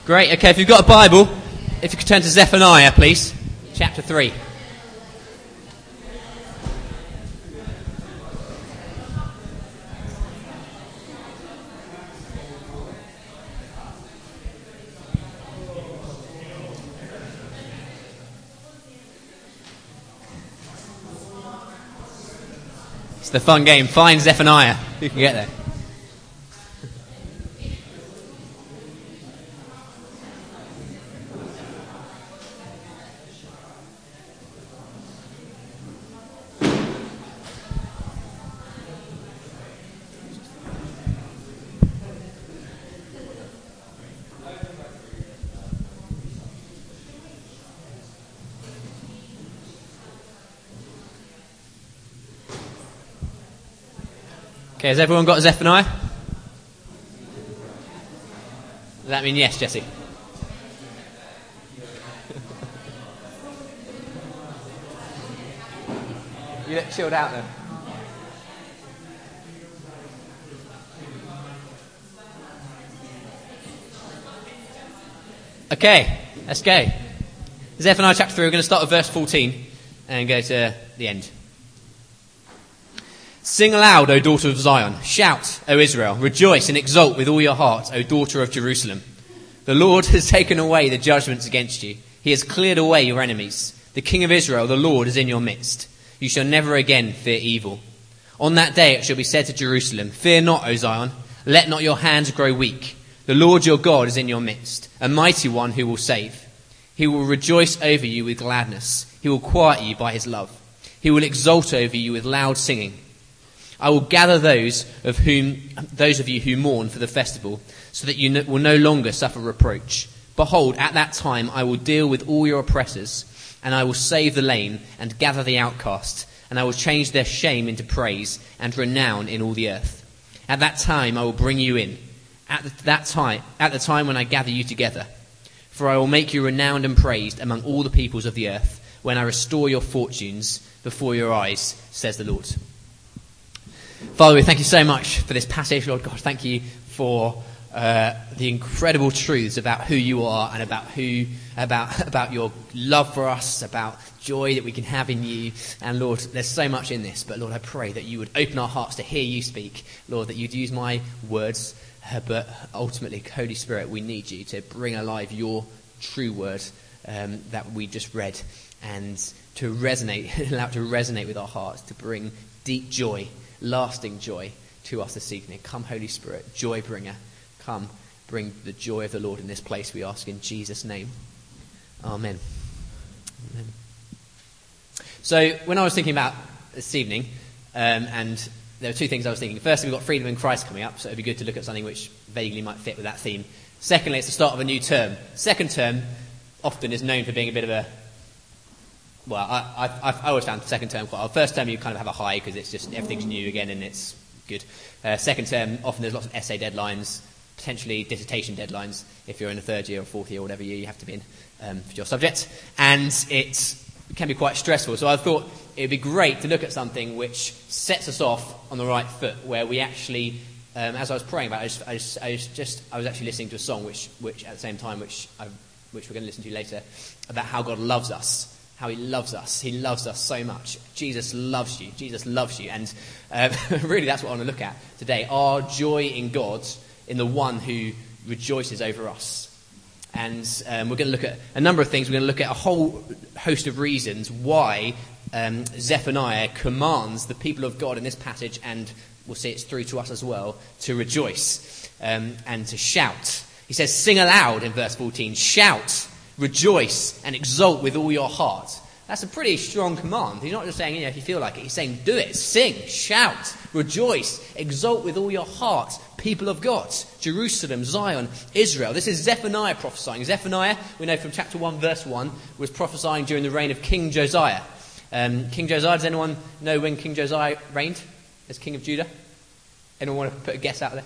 Great, okay, if you've got a Bible, if you could turn to Zephaniah, please, chapter 3. It's the fun game, find Zephaniah. Who can get there? Okay, has everyone got Zephaniah? Does that mean yes, Jesse? You look chilled out then. Okay, let's go. Zephaniah chapter 3, we're going to start with verse 14 and go to the end. Sing aloud, O daughter of Zion. Shout, O Israel. Rejoice and exult with all your heart, O daughter of Jerusalem. The Lord has taken away the judgments against you. He has cleared away your enemies. The King of Israel, the Lord, is in your midst. You shall never again fear evil. On that day it shall be said to Jerusalem, Fear not, O Zion. Let not your hands grow weak. The Lord your God is in your midst, a mighty one who will save. He will rejoice over you with gladness. He will quiet you by his love. He will exult over you with loud singing. I will gather those of you who mourn for the festival, so that you will no longer suffer reproach. Behold, at that time I will deal with all your oppressors, and I will save the lame and gather the outcast, and I will change their shame into praise and renown in all the earth. At that time I will bring you in, at the time when I gather you together. For I will make you renowned and praised among all the peoples of the earth, when I restore your fortunes before your eyes, says the Lord. Father, we thank you so much for this passage, Lord God. Thank you for the incredible truths about who you are and about your love for us, about joy that we can have in you. And Lord, there's so much in this, but Lord, I pray that you would open our hearts to hear you speak. Lord, that you'd use my words, but ultimately, Holy Spirit, we need you to bring alive your true word that we just read, and to resonate, allow it to resonate with our hearts, to bring deep joy, lasting joy to us this evening. Come, Holy Spirit, joy bringer. Come, bring the joy of the Lord in this place, we ask in Jesus' name. Amen. Amen. So when I was thinking about this evening, and there were two things I was thinking. Firstly, we've got Freedom in Christ coming up, so it'd be good to look at something which vaguely might fit with that theme. Secondly, it's the start of a new term. Second term often is known for being a bit of a... Well, I always found the second term quite hard. First term you kind of have a high because it's just everything's new again and it's good. Second term, often there's lots of essay deadlines, potentially dissertation deadlines if you're in a third year or fourth year or whatever year you have to be in for your subject. And it can be quite stressful. So I thought it would be great to look at something which sets us off on the right foot, where we actually, as I was praying about it, I was actually listening to a song which at the same time, which we're going to listen to later, about how God loves us. How he loves us. He loves us so much. Jesus loves you. Jesus loves you. And really that's what I want to look at today. Our joy in God, in the one who rejoices over us. And we're going to look at a number of things. We're going to look at a whole host of reasons why Zephaniah commands the people of God in this passage, and we'll see it's through to us as well, to rejoice and to shout. He says, sing aloud in verse 14. Shout. Rejoice and exult with all your heart. That's a pretty strong command. He's not just saying, if you feel like it. He's saying, do it, sing, shout, rejoice, exult with all your heart, people of God, Jerusalem, Zion, Israel. This is Zephaniah prophesying. Zephaniah, we know from chapter 1, verse 1, was prophesying during the reign of King Josiah. King Josiah, does anyone know when King Josiah reigned as king of Judah? Anyone want to put a guess out there?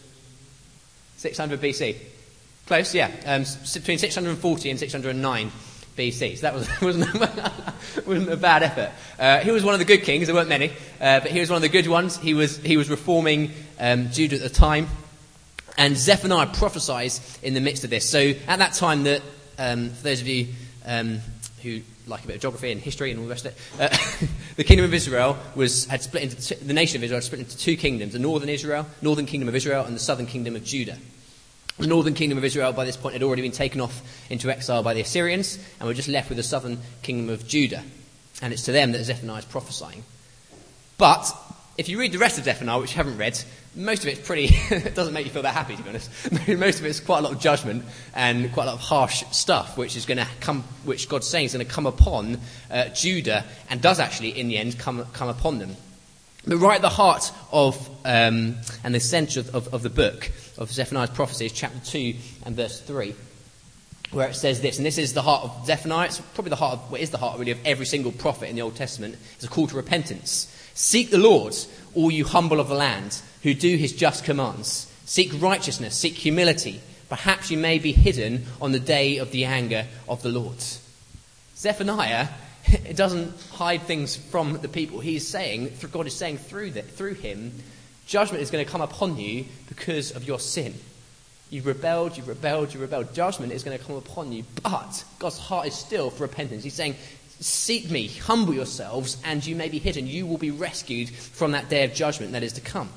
600 BC. Close, yeah. Between 640 and 609 BC. So that wasn't a bad effort. He was one of the good kings. There weren't many, but he was one of the good ones. He was reforming Judah at the time, And Zephaniah prophesies in the midst of this. So at that time, for those of you who like a bit of geography and history and all the rest of it, the kingdom of Israel had split into the nation of Israel had split into two kingdoms: the northern kingdom of Israel, and the southern kingdom of Judah. The northern kingdom of Israel, by this point, had already been taken off into exile by the Assyrians, and we're just left with the southern kingdom of Judah. And it's to them that Zephaniah is prophesying. But if you read the rest of Zephaniah, which you haven't read, most of it's pretty, it doesn't make you feel that happy, to be honest. Most of it's quite a lot of judgment and quite a lot of harsh stuff, which God's saying is going to come upon Judah, and does actually, in the end, come upon them. But right at the heart of, and the centre of the book of Zephaniah's prophecy is chapter 2 and verse 3, where it says this, and this is the heart of Zephaniah. It's probably the heart really of every single prophet in the Old Testament. It's a call to repentance. Seek the Lord, all you humble of the land, who do his just commands. Seek righteousness, seek humility. Perhaps you may be hidden on the day of the anger of the Lord. Zephaniah, it doesn't hide things from the people. God is saying through him, judgment is going to come upon you because of your sin. You've rebelled. Judgment is going to come upon you, but God's heart is still for repentance. He's saying, seek me, humble yourselves, and you may be hidden. You will be rescued from that day of judgment that is to come.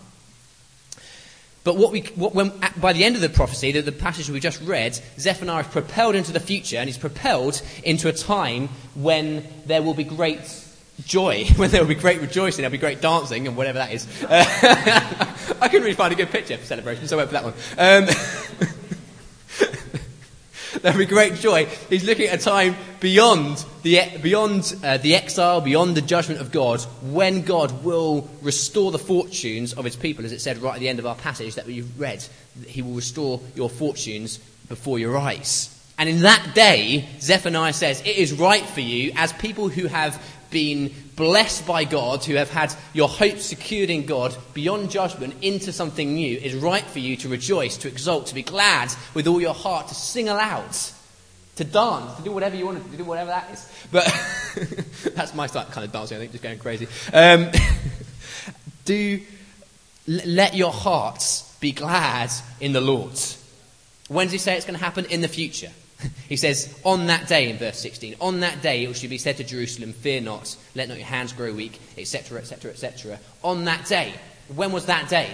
But by the end of the prophecy, the passage we just read, Zephaniah is propelled into the future, and he's propelled into a time when there will be great joy, when there will be great rejoicing, there'll be great dancing, and whatever that is. I couldn't really find a good picture for celebration, so I went for that one. There'll be great joy. He's looking at a time beyond the exile, beyond the judgment of God, when God will restore the fortunes of his people, as it said right at the end of our passage that we read. He will restore your fortunes before your eyes. And in that day, Zephaniah says, it is right for you, as people who have been blessed by God, who have had your hope secured in God beyond judgment into something new, it is right for you to rejoice, to exult, to be glad with all your heart, to sing aloud, to dance, to do whatever you want to do, whatever that is. But that's my kind of dancing, I think, just going crazy. Let your hearts be glad in the Lord. When does he say it's going to happen? In the future. He says, on that day, in verse 16, on that day it should be said to Jerusalem, fear not, let not your hands grow weak, etc., etc., etc. On that day. When was that day?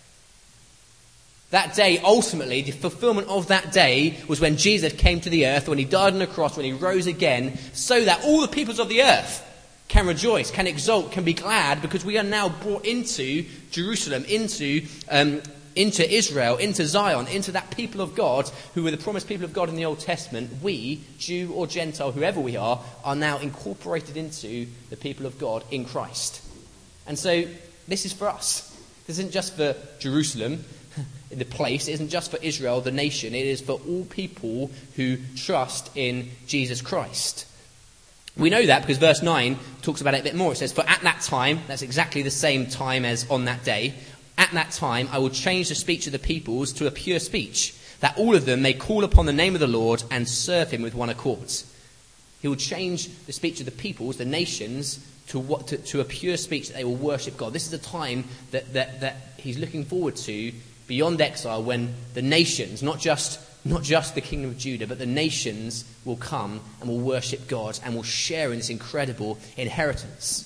That day, ultimately, the fulfillment of that day was when Jesus came to the earth, when he died on the cross, when he rose again, so that all the peoples of the earth can rejoice, can exult, can be glad, because we are now brought into Jerusalem, into Israel, into Zion, into that people of God who were the promised people of God in the Old Testament. We, Jew or Gentile, whoever we are now incorporated into the people of God in Christ. And so this is for us. This isn't just for Jerusalem, the place. It isn't just for Israel, the nation. It is for all people who trust in Jesus Christ. We know that because verse 9 talks about it a bit more. It says, for at that time, that's exactly the same time as on that day, at that time, I will change the speech of the peoples to a pure speech, that all of them may call upon the name of the Lord and serve him with one accord. He will change the speech of the peoples, the nations, to a pure speech that they will worship God. This is a time that he's looking forward to beyond exile, when the nations, not just the kingdom of Judah, but the nations will come and will worship God and will share in this incredible inheritance.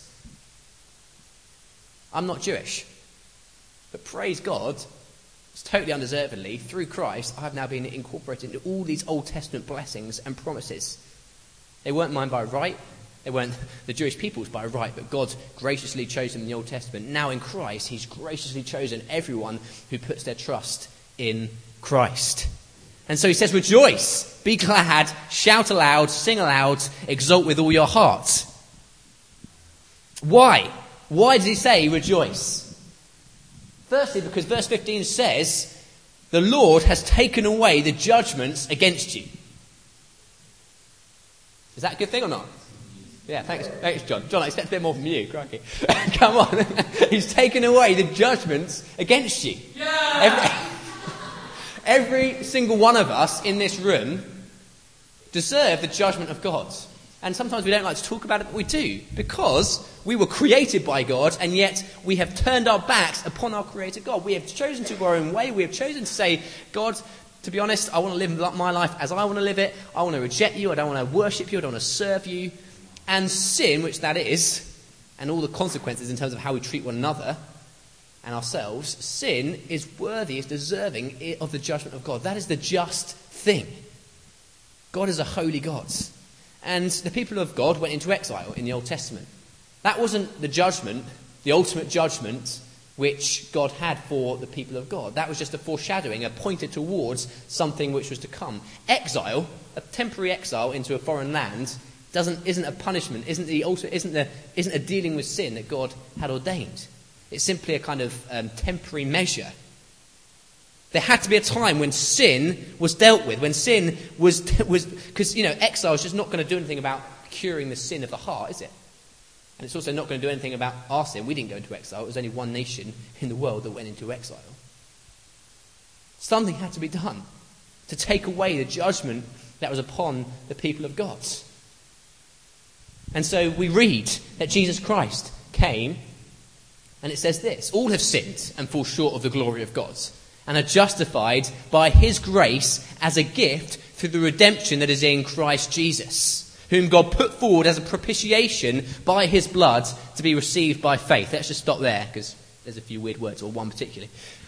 I'm not Jewish. But praise God, it's totally undeservedly, through Christ, I have now been incorporated into all these Old Testament blessings and promises. They weren't mine by right. They weren't the Jewish people's by right, but God graciously chose them in the Old Testament. Now in Christ, he's graciously chosen everyone who puts their trust in Christ. And so he says, rejoice, be glad, shout aloud, sing aloud, exult with all your heart. Why? Why does he say rejoice? Firstly, because verse 15 says, the Lord has taken away the judgments against you. Is that a good thing or not? Yeah, thanks John. John, I expect a bit more from you. Crikey. Come on. He's taken away the judgments against you. Yeah! Every single one of us in this room deserve the judgment of God. And sometimes we don't like to talk about it, but we do, because we were created by God, and yet we have turned our backs upon our creator God. We have chosen to go our own way. We have chosen to say, God, to be honest, I want to live my life as I want to live it. I want to reject you. I don't want to worship you. I don't want to serve you. And sin, which that is, and all the consequences in terms of how we treat one another and ourselves, sin is worthy, is deserving of the judgment of God. That is the just thing. God is a holy God. And the people of God went into exile in the Old Testament. That wasn't the judgment, the ultimate judgment, which God had for the people of God. That was just a foreshadowing, a pointer towards something which was to come. Exile, a temporary exile into a foreign land, isn't a punishment, isn't a dealing with sin that God had ordained. It's simply a kind of temporary measure. There had to be a time when sin was dealt with, when sin was because, exile is just not going to do anything about curing the sin of the heart, is it? And it's also not going to do anything about our sin. We didn't go into exile. It was only one nation in the world that went into exile. Something had to be done to take away the judgment that was upon the people of God. And so we read that Jesus Christ came, and it says this: all have sinned and fall short of the glory of God, and are justified by his grace as a gift through the redemption that is in Christ Jesus, whom God put forward as a propitiation by his blood to be received by faith. Let's just stop there, because there's a few weird words, or one particularly.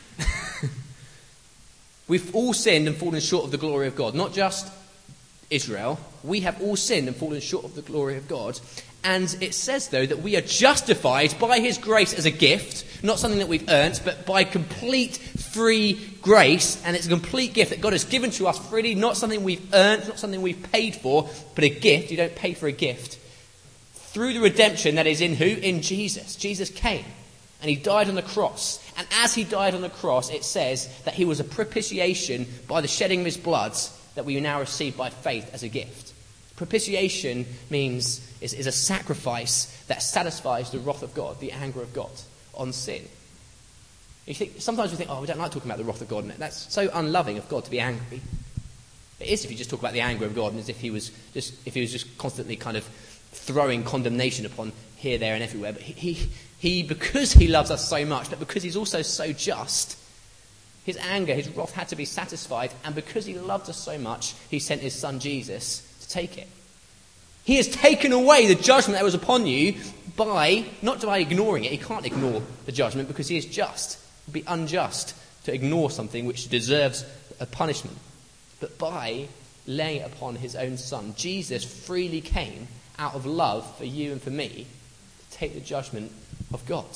We've all sinned and fallen short of the glory of God. Not just Israel. We have all sinned and fallen short of the glory of God. And it says, though, that we are justified by his grace as a gift, not something that we've earned, but by complete free grace. And it's a complete gift that God has given to us freely, not something we've earned, not something we've paid for, but a gift. You don't pay for a gift. Through the redemption that is in who? In Jesus. Jesus came and he died on the cross. And as he died on the cross, it says that he was a propitiation by the shedding of his blood that we now receive by faith as a gift. Propitiation means is a sacrifice that satisfies the wrath of God, the anger of God on sin. Sometimes we think, we don't like talking about the wrath of God. That's so unloving of God to be angry. It is if you just talk about the anger of God, and as if he was just constantly kind of throwing condemnation upon here, there, and everywhere. But he because he loves us so much, but because he's also so just, his anger, his wrath had to be satisfied, and because he loved us so much, he sent his son Jesus to take it. He has taken away the judgment that was upon you not by ignoring it. He can't ignore the judgment because he is just. It would be unjust to ignore something which deserves a punishment. But by laying it upon his own son, Jesus freely came out of love for you and for me to take the judgment of God.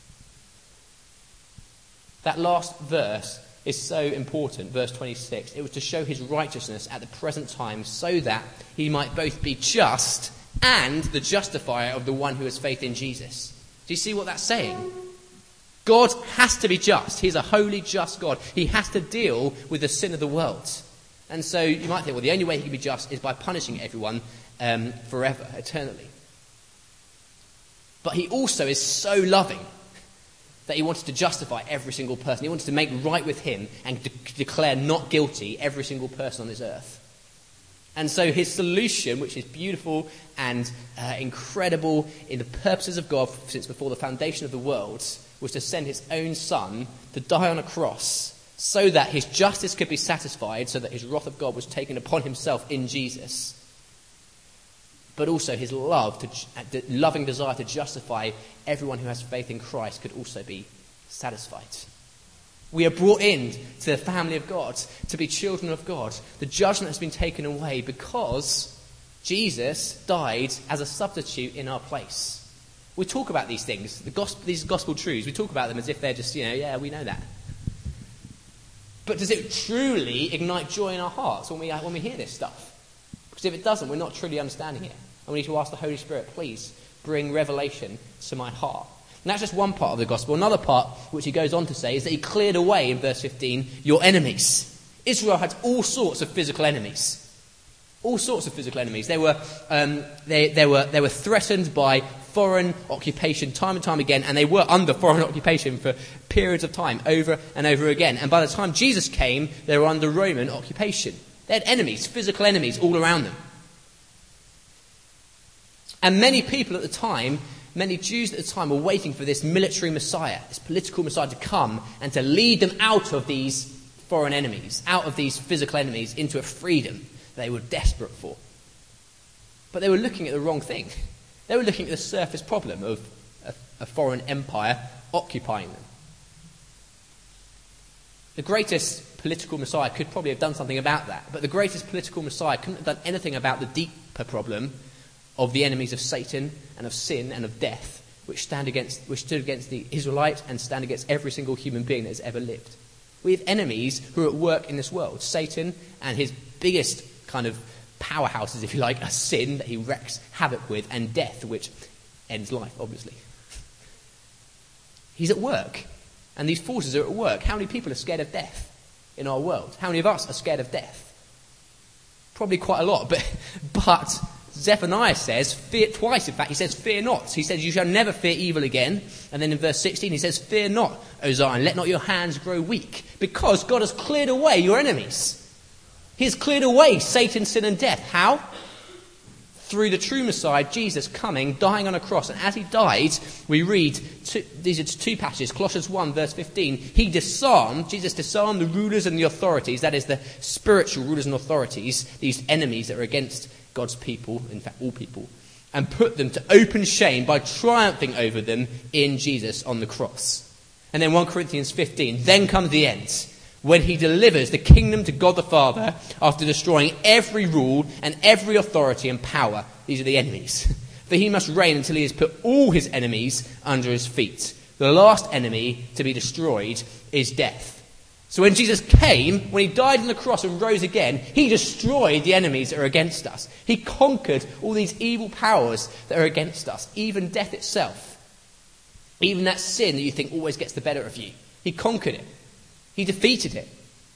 That last verse is so important, verse 26. It was to show his righteousness at the present time so that he might both be just and the justifier of the one who has faith in Jesus. Do you see what that's saying? God has to be just. He's a holy, just God. He has to deal with the sin of the world. And so you might think, well, the only way he can be just is by punishing everyone forever, eternally. But he also is so loving that he wanted to justify every single person. He wanted to make right with him and declare not guilty every single person on this earth. And so his solution, which is beautiful and incredible in the purposes of God since before the foundation of the world, was to send his own son to die on a cross so that his justice could be satisfied, so that his wrath of God was taken upon himself in Jesus. But also his loving desire to justify everyone who has faith in Christ could also be satisfied. We are brought in to the family of God, to be children of God. The judgment has been taken away because Jesus died as a substitute in our place. We talk about these things, these gospel truths. We talk about them as if they're just, we know that. But does it truly ignite joy in our hearts when we hear this stuff? Because if it doesn't, we're not truly understanding it. And we need to ask the Holy Spirit, please bring revelation to my heart. And that's just one part of the gospel. Another part, which he goes on to say, is that he cleared away, in verse 15, your enemies. Israel had all sorts of physical enemies. All sorts of physical enemies. They were threatened by foreign occupation time and time again, and they were under foreign occupation for periods of time, over and over again. And by the time Jesus came, they were under Roman occupation. They had enemies, physical enemies, all around them. And many people at the time, many Jews at the time, were waiting for this military Messiah, this political Messiah to come and to lead them out of these foreign enemies, out of these physical enemies, into a freedom they were desperate for. But they were looking at the wrong thing. They were looking at the surface problem of a foreign empire occupying them. The greatest political Messiah could probably have done something about that, but the greatest political Messiah couldn't have done anything about the deeper problem of the enemies of Satan and of sin and of death, which stood against the Israelites and stand against every single human being that has ever lived. We have enemies who are at work in this world. Satan and his biggest kind of powerhouses, if you like, are sin that he wreaks havoc with, and death, which ends life, obviously. He's at work, and these forces are at work. How many people are scared of death in our world? How many of us are scared of death? Probably quite a lot, but Zephaniah says, fear twice, in fact, he says, fear not. He says, you shall never fear evil again. And then in verse 16, he says, fear not, O Zion, let not your hands grow weak, because God has cleared away your enemies. He has cleared away Satan, sin and death. How? Through the true Messiah, Jesus, coming, dying on a cross. And as he died, we read, these are two passages, Colossians 1, verse 15. Jesus disarmed the rulers and the authorities, that is the spiritual rulers and authorities, these enemies that are against God's people, in fact all people, and put them to open shame by triumphing over them in Jesus on the cross. And then 1 Corinthians 15, then comes the end, when he delivers the kingdom to God the Father after destroying every rule and every authority and power. These are the enemies. For he must reign until he has put all his enemies under his feet. The last enemy to be destroyed is death. So when Jesus came, when he died on the cross and rose again, he destroyed the enemies that are against us. He conquered all these evil powers that are against us, even death itself. Even that sin that you think always gets the better of you. He conquered it. He defeated it.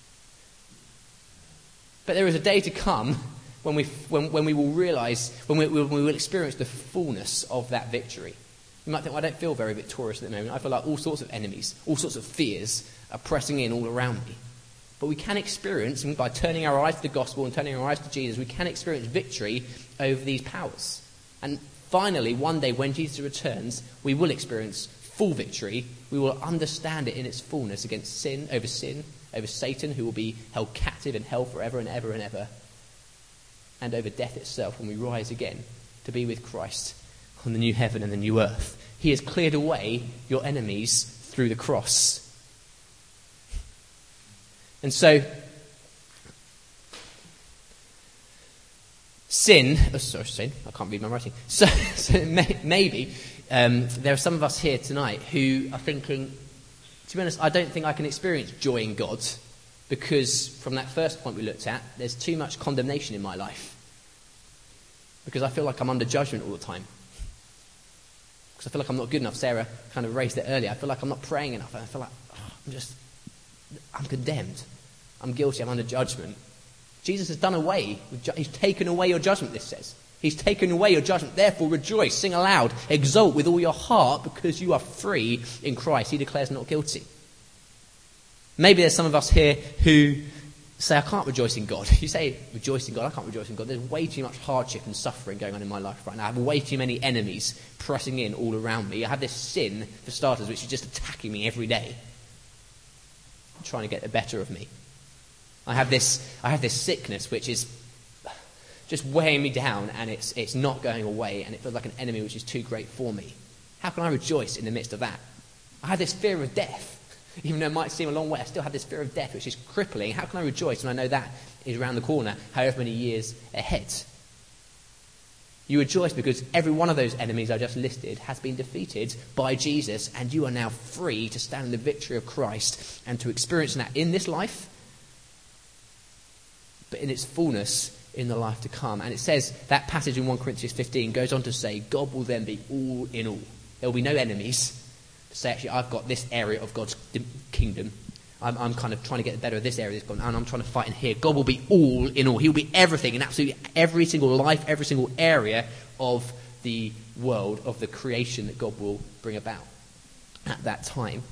But there is a day to come when we will realize, when we will experience the fullness of that victory. You might think, well, I don't feel very victorious at the moment. I feel like all sorts of enemies, all sorts of fears are pressing in all around me. But we can experience, by turning our eyes to the gospel and turning our eyes to Jesus, we can experience victory over these powers. And finally, one day when Jesus returns, we will experience full victory. We will understand it in its fullness against sin, over Satan, who will be held captive in hell forever and ever and ever, and over death itself when we rise again to be with Christ on the new heaven and the new earth. He has cleared away your enemies through the cross. And so, sin, I can't read my writing. So maybe there are some of us here tonight who are thinking, to be honest, I don't think I can experience joy in God, because from that first point we looked at, there's too much condemnation in my life. Because I feel like I'm under judgment all the time. Because I feel like I'm not good enough. Sarah kind of raised it earlier. I feel like I'm not praying enough. And I feel like I'm condemned. I'm guilty. I'm under judgment. Jesus has done away. He's taken away your judgment, this says. He's taken away your judgment. Therefore, rejoice, sing aloud, exult with all your heart, because you are free in Christ. He declares not guilty. Maybe there's some of us here who say, I can't rejoice in God. You say, rejoice in God. I can't rejoice in God. There's way too much hardship and suffering going on in my life right now. I have way too many enemies pressing in all around me. I have this sin, for starters, which is just attacking me every day, trying to get the better of me. I have this sickness which is just weighing me down, and it's not going away, and it feels like an enemy which is too great for me. How can I rejoice in the midst of that? I have this fear of death. Even though it might seem a long way, I still have this fear of death which is crippling. How can I rejoice when I know that is around the corner, however many years ahead? You rejoice because every one of those enemies I just listed has been defeated by Jesus, and you are now free to stand in the victory of Christ and to experience that in this life, but in its fullness in the life to come. And it says, that passage in 1 Corinthians 15 goes on to say, God will then be all in all. There will be no enemies to say, actually, I've got this area of God's kingdom. I'm kind of trying to get the better of this area, and I'm trying to fight in here. God will be all in all. He will be everything in absolutely every single life, every single area of the world, of the creation that God will bring about at that time.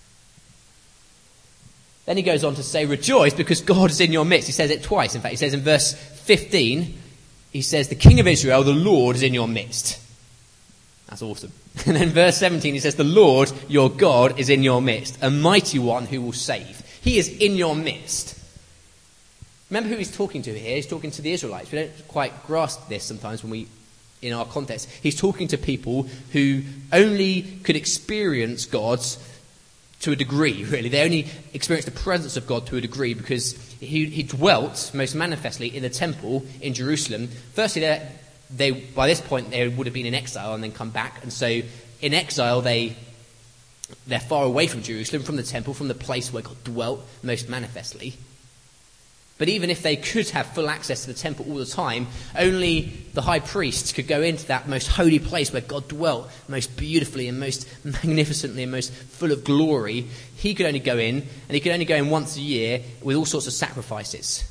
Then he goes on to say, rejoice because God is in your midst. He says it twice. In fact, he says in verse 15, he says, the King of Israel, the Lord, is in your midst. That's awesome. And then verse 17, he says, the Lord your God is in your midst, a mighty one who will save. He is in your midst. Remember who he's talking to here? He's talking to the Israelites. We don't quite grasp this sometimes in our context. He's talking to people who only could experience God to a degree, really. They only experienced the presence of God to a degree because he dwelt most manifestly in the temple in Jerusalem. Firstly, they by this point they would have been in exile and then come back. And so in exile they're far away from Jerusalem, from the temple, from the place where God dwelt most manifestly. But even if they could have full access to the temple all the time, only the high priest could go into that most holy place where God dwelt most beautifully and most magnificently and most full of glory. He could only go in, and he could only go in once a year with all sorts of sacrifices.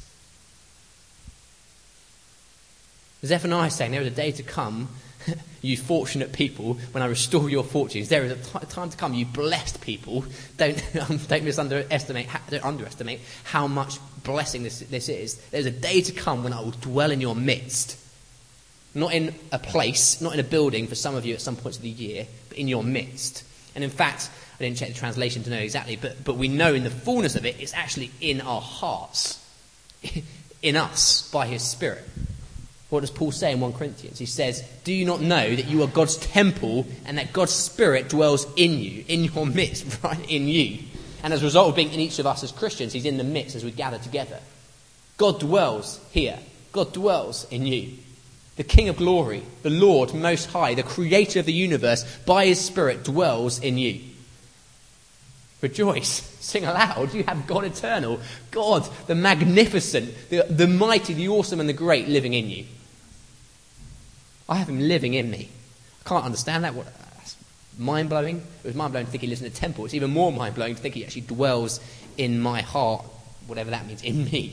Zephaniah is saying there is a day to come, you fortunate people, when I restore your fortunes. There is a time to come, you blessed people. Don't underestimate how much blessing this is. There's a day to come when I will dwell in your midst. Not in a place, not in a building for some of you at some points of the year, but in your midst. And in fact, I didn't check the translation to know exactly, but we know in the fullness of it, it's actually in our hearts, in us, by his Spirit. What does Paul say in 1 Corinthians? He says, do you not know that you are God's temple and that God's Spirit dwells in you, in your midst, right, in you? And as a result of being in each of us as Christians, he's in the midst as we gather together. God dwells here. God dwells in you. The King of glory, the Lord Most High, the Creator of the universe, by his Spirit dwells in you. Rejoice, sing aloud, you have God eternal, God the magnificent, the mighty, the awesome and the great living in you. I have him living in me. I can't understand that. That's mind-blowing. It was mind-blowing to think he lives in a temple. It's even more mind-blowing to think he actually dwells in my heart, whatever that means, in me.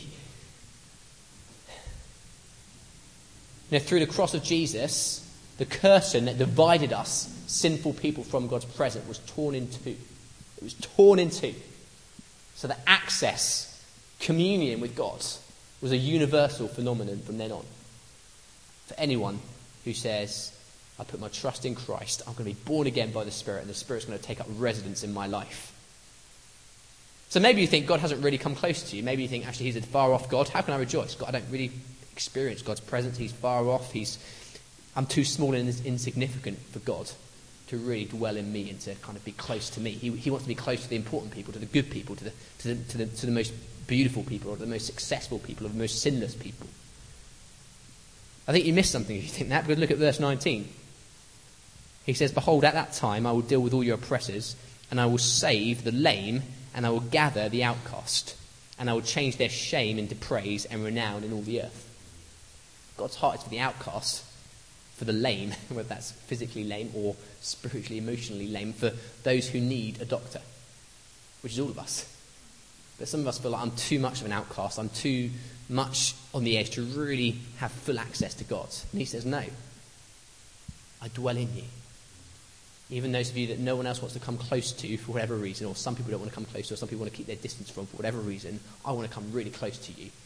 You know, through the cross of Jesus, the curtain that divided us, sinful people, from God's presence was torn in two. It was torn in two. So that access, communion with God, was a universal phenomenon from then on. For anyone who says, I put my trust in Christ, I'm going to be born again by the Spirit, and the Spirit's going to take up residence in my life. So maybe you think God hasn't really come close to you. Maybe you think, actually, he's a far off God. How can I rejoice? God, I don't really experience God's presence. He's far off. I'm too small and insignificant for God to really dwell in me and to kind of be close to me. He wants to be close to the important people, to the good people, to the most beautiful people, or the most successful people, or the most sinless people. I think you missed something if you think that, because look at verse 19. He says, behold, at that time I will deal with all your oppressors, and I will save the lame, and I will gather the outcast, and I will change their shame into praise and renown in all the earth. God's heart is for the outcast, for the lame, whether that's physically lame or spiritually, emotionally lame, for those who need a doctor, which is all of us. But some of us feel like I'm too much of an outcast, I'm too much on the edge to really have full access to God. And he says, no, I dwell in you. Even those of you that no one else wants to come close to for whatever reason, or some people don't want to come close to, or some people want to keep their distance from for whatever reason, I want to come really close to you.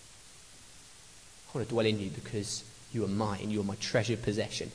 I want to dwell in you because you are mine, you are my treasured possession.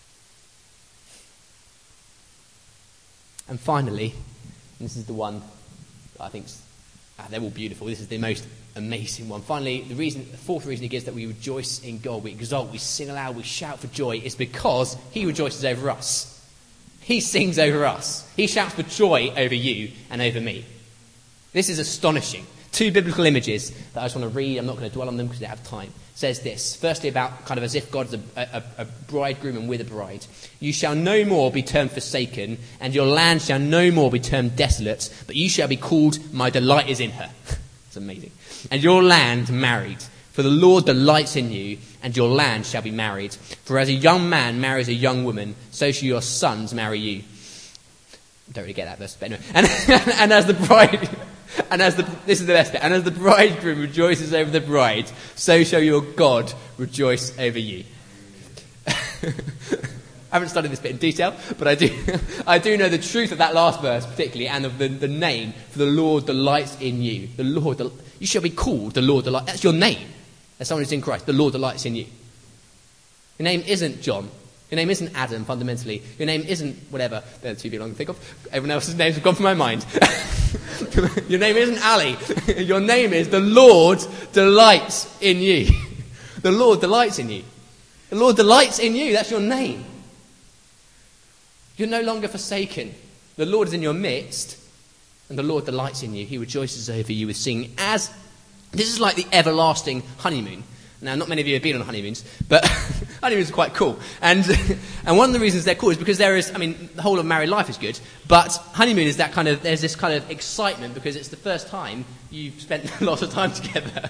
And finally, and this is the one that I think they're all beautiful, this is the most amazing one. Finally, the fourth reason he gives that we rejoice in God, we exalt, we sing aloud, we shout for joy, is because he rejoices over us. He sings over us. He shouts for joy over you and over me. This is astonishing. Two biblical images that I just want to read. I'm not going to dwell on them because I don't have time. It says this. Firstly, about kind of as if God's a bridegroom and with a bride. You shall no more be termed forsaken, and your land shall no more be termed desolate, but you shall be called, my delight is in her. It's amazing. And your land married. For the Lord delights in you, and your land shall be married. For as a young man marries a young woman, so shall your sons marry you. I don't really get that verse, but anyway. And as the bride... this is the best bit. And as the bridegroom rejoices over the bride, so shall your God rejoice over you. I haven't studied this bit in detail, but I do know the truth of that last verse particularly, and of the name. For the Lord delights in you. You shall be called the Lord delights. That's your name. As someone who's in Christ, the Lord delights in you. Your name isn't John. Your name isn't Adam, fundamentally. Your name isn't whatever. They're too long to think of. Everyone else's names have gone from my mind. Your name isn't Ali. Your name is the Lord delights in you. The Lord delights in you. The Lord delights in you. That's your name. You're no longer forsaken. The Lord is in your midst, and the Lord delights in you. He rejoices over you with singing. As this is like the everlasting honeymoon. Now, not many of you have been on honeymoons, but honeymoons are quite cool. And one of the reasons they're cool is because the whole of married life is good, but honeymoon is there's this kind of excitement because it's the first time you've spent lots of time together.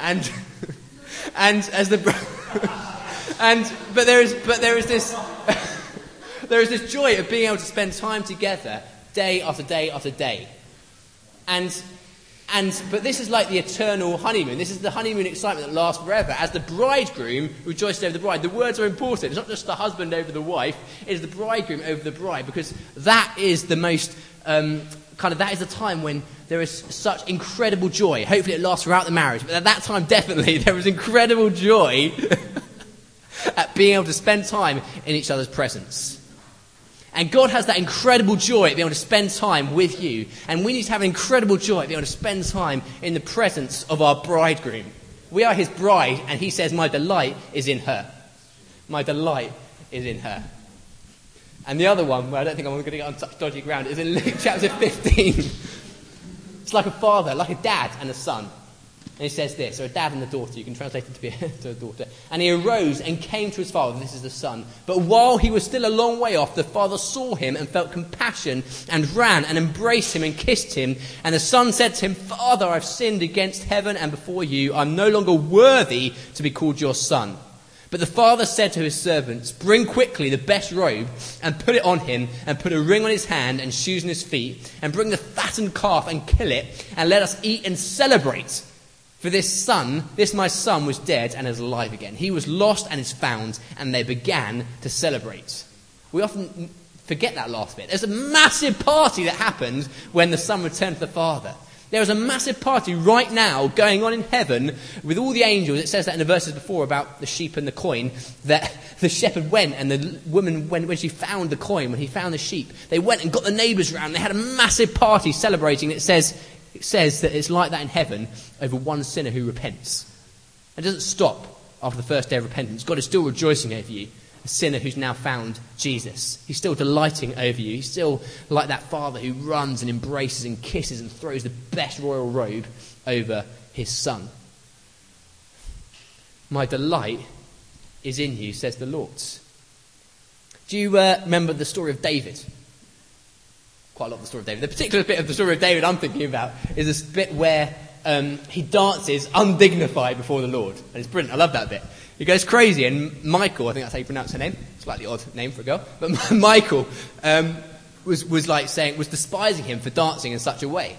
But there is this joy of being able to spend time together day after day after day. But this is like the eternal honeymoon. This is the honeymoon excitement that lasts forever. As the bridegroom rejoices over the bride. The words are important. It's not just the husband over the wife. It is the bridegroom over the bride. Because that is the most, that is the time when there is such incredible joy. Hopefully it lasts throughout the marriage. But at that time, definitely, there was incredible joy at being able to spend time in each other's presence. And God has that incredible joy at being able to spend time with you. And we need to have an incredible joy at being able to spend time in the presence of our bridegroom. We are his bride, and he says, my delight is in her. My delight is in her. And the other one, where I don't think I'm going to get on such dodgy ground, is in Luke chapter 15. It's like a father, like a dad and a son. And he says this, or a dad and a daughter, you can translate it to be to a daughter. And he arose and came to his father, this is the son. But while he was still a long way off, the father saw him and felt compassion and ran and embraced him and kissed him. And the son said to him, Father, I've sinned against heaven and before you. I'm no longer worthy to be called your son. But the father said to his servants, bring quickly the best robe and put it on him, and put a ring on his hand and shoes on his feet, and bring the fattened calf and kill it, and let us eat and celebrate. For this my son was dead and is alive again. He was lost and is found, and they began to celebrate. We often forget that last bit. There's a massive party that happened when the son returned to the father. There is a massive party right now going on in heaven with all the angels. It says that in the verses before about the sheep and the coin, that the shepherd went, and the woman, when she found the coin, when he found the sheep, they went and got the neighbours around. They had a massive party celebrating. It says that it's like that in heaven over one sinner who repents. It doesn't stop after the first day of repentance. God is still rejoicing over you, a sinner who's now found Jesus. He's still delighting over you. He's still like that father who runs and embraces and kisses and throws the best royal robe over his son. My delight is in you, says the Lord. Do you remember the story of David? Quite a lot of the story of David. The particular bit of the story of David I'm thinking about is this bit where he dances undignified before the Lord. And it's brilliant. I love that bit. He goes crazy, and Michael, I think that's how you pronounce her name, slightly odd name for a girl, but Michael was despising him for dancing in such a way.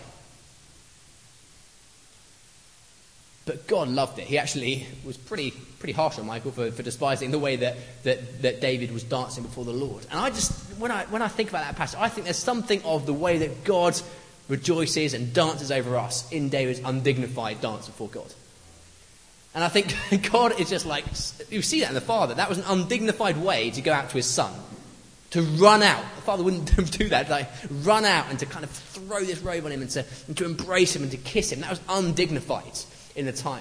But God loved it. He actually was pretty harsh on Michael for despising the way that David was dancing before the Lord. And I just, when I think about that passage, I think there's something of the way that God rejoices and dances over us in David's undignified dance before God. And I think God is just like, you see that in the Father. That was an undignified way to go out to his son. To run out. The Father wouldn't do that. Like, run out and to kind of throw this robe on him and to embrace him and to kiss him. That was undignified in the time.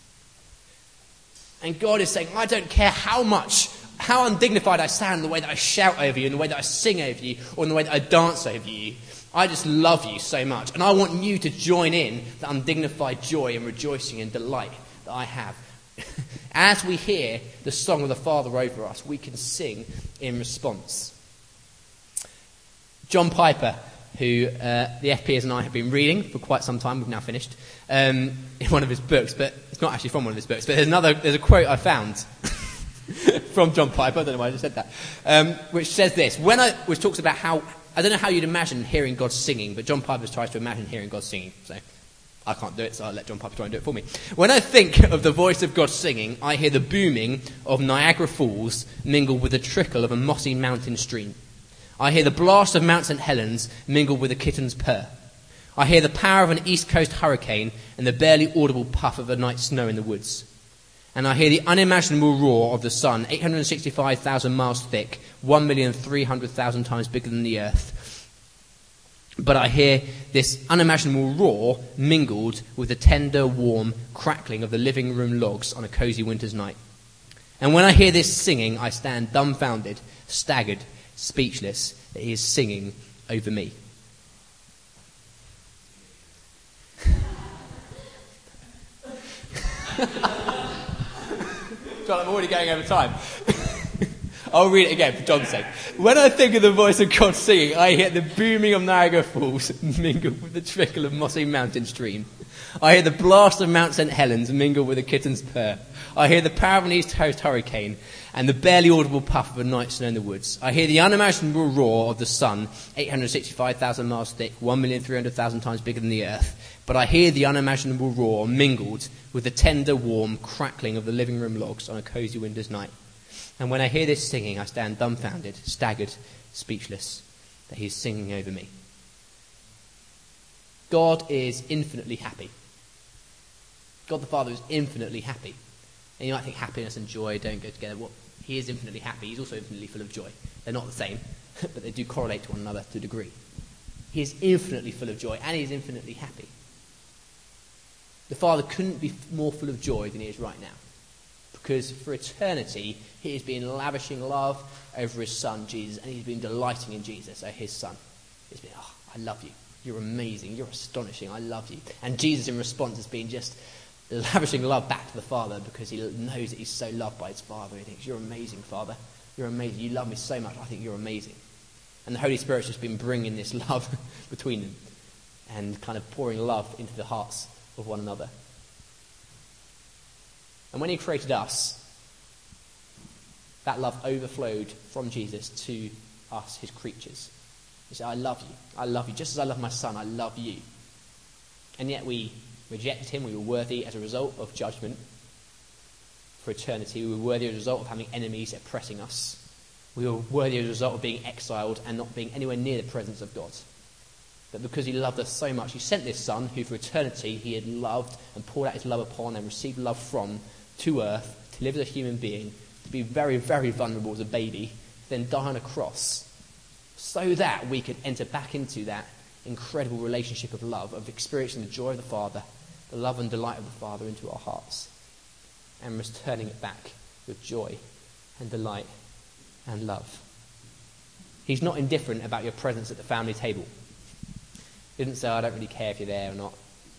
And God is saying, I don't care how undignified I sound in the way that I shout over you, in the way that I sing over you, or in the way that I dance over you. I just love you so much. And I want you to join in the undignified joy and rejoicing and delight that I have. As we hear the song of the Father over us, we can sing in response. John Piper, who the FPs and I have been reading for quite some time, we've now finished, in one of his books, but it's not actually from one of his books, but there's a quote I found from John Piper, I don't know why I just said that, which says this, which talks about how, I don't know how you'd imagine hearing God singing, but John Piper tries to imagine hearing God singing, so I can't do it, so I'll let John Piper try and do it for me. When I think of the voice of God singing, I hear the booming of Niagara Falls mingled with the trickle of a mossy mountain stream. I hear the blast of Mount St. Helens mingled with a kitten's purr. I hear the power of an East Coast hurricane and the barely audible puff of a night's snow in the woods. And I hear the unimaginable roar of the sun, 865,000 miles thick, 1,300,000 times bigger than the earth. But I hear this unimaginable roar mingled with the tender, warm crackling of the living room logs on a cosy winter's night. And when I hear this singing, I stand dumbfounded, staggered, speechless, that he is singing over me. John, I'm already going over time. I'll read it again for John's sake. When I think of the voice of God singing, I hear the booming of Niagara Falls mingled with the trickle of mossy mountain stream. I hear the blast of Mount St. Helens mingled with a kitten's purr. I hear the power of an east coast hurricane and the barely audible puff of a night snow in the woods. I hear the unimaginable roar of the sun, 865,000 miles thick, 1,300,000 times bigger than the earth. But I hear the unimaginable roar mingled with the tender, warm crackling of the living room logs on a cosy winter's night. And when I hear this singing, I stand dumbfounded, staggered, speechless, that he is singing over me. God is infinitely happy. God the Father is infinitely happy. And you might think happiness and joy don't go together. Well, he is infinitely happy. He's also infinitely full of joy. They're not the same, but they do correlate to one another to a degree. He is infinitely full of joy, and he is infinitely happy. The Father couldn't be more full of joy than he is right now. Because for eternity, he has been lavishing love over his son, Jesus, and he's been delighting in Jesus, his son. He's been, oh, I love you. You're amazing. You're astonishing. I love you. And Jesus, in response, has been just lavishing love back to the Father because he knows that he's so loved by his Father. He thinks, you're amazing, Father. You're amazing. You love me so much. I think you're amazing. And the Holy Spirit's just been bringing this love between them and kind of pouring love into the hearts of one another. And when he created us, that love overflowed from Jesus to us, his creatures. He said, I love you. I love you. Just as I love my son, I love you. And yet we rejected him. We were worthy as a result of judgment for eternity. We were worthy as a result of having enemies oppressing us. We were worthy as a result of being exiled and not being anywhere near the presence of God. But because he loved us so much, he sent this son who for eternity he had loved and poured out his love upon and received love from to earth to live as a human being, to be very, very vulnerable as a baby, then die on a cross so that we could enter back into that incredible relationship of love, of experiencing the joy of the Father, the love and delight of the Father into our hearts, and returning it back with joy and delight and love. He's not indifferent about your presence at the family table. He didn't say, I don't really care if you're there or not.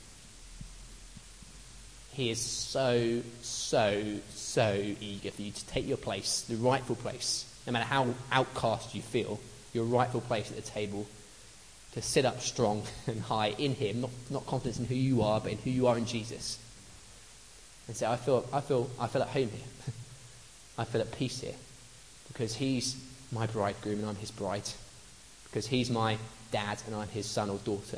He is so, so, so eager for you to take your place, the rightful place, no matter how outcast you feel, your rightful place at the table, to sit up strong and high in him, not confidence in who you are, but in who you are in Jesus. And say, I feel at home here. I feel at peace here. Because he's my bridegroom and I'm his bride. Because he's my dad and I'm his son or daughter.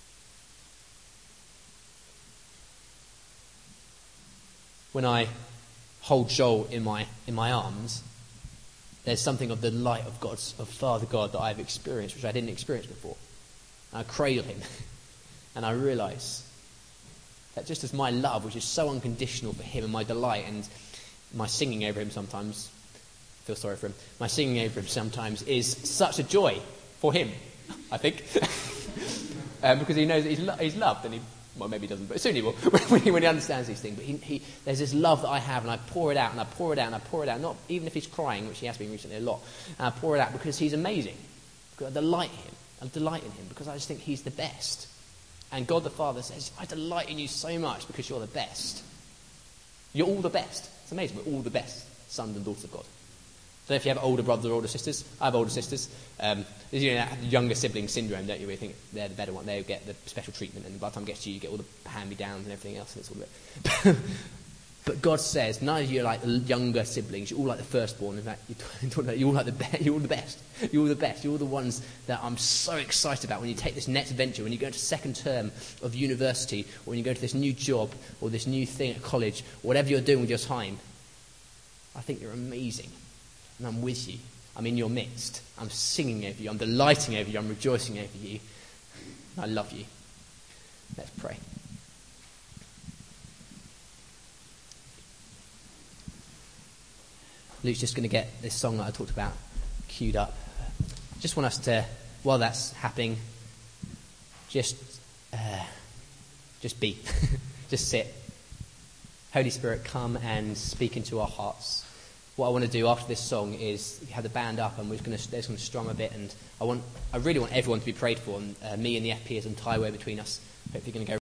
When I hold Joel in my arms, there's something of the light of Father God that I've experienced, which I didn't experience before. And I cradle him, and I realise that just as my love, which is so unconditional for him, and my delight and my singing over him sometimes, I feel sorry for him, my singing over him sometimes is such a joy for him, I think, because he knows that he's loved, and well, maybe he doesn't, but soon he will, when he understands these things. But there's this love that I have, and I pour it out, and I pour it out, and I pour it out, not even if he's crying, which he has been recently a lot, and I pour it out because he's amazing, because I delight in him, because I just think he's the best. And God the Father says, I delight in you so much because you're the best. You're all the best. It's amazing, we're all the best sons and daughters of God. I don't know if you have older brothers or older sisters. I have older sisters. There's that younger sibling syndrome, don't you? Where you think they're the better one. They get the special treatment, and by the time it gets to you, you get all the hand-me-downs and everything else, and it's all a bit. But God says, none of you are like the younger siblings. You're all like the firstborn. In fact, you're all like you're all the best. You're all the best. You're all the ones that I'm so excited about when you take this next venture, when you go into second term of university, or when you go to this new job, or this new thing at college, or whatever you're doing with your time. I think you're amazing. And I'm with you. I'm in your midst. I'm singing over you. I'm delighting over you. I'm rejoicing over you. I love you. Let's pray. Luke's just going to get this song that I talked about queued up. Just want us to, while that's happening, just be. Just sit. Holy Spirit, come and speak into our hearts. What I want to do after this song is have the band up, and they're going to strum a bit, and I really want everyone to be prayed for, and me and the FP as on Tyway between us. Hopefully going to go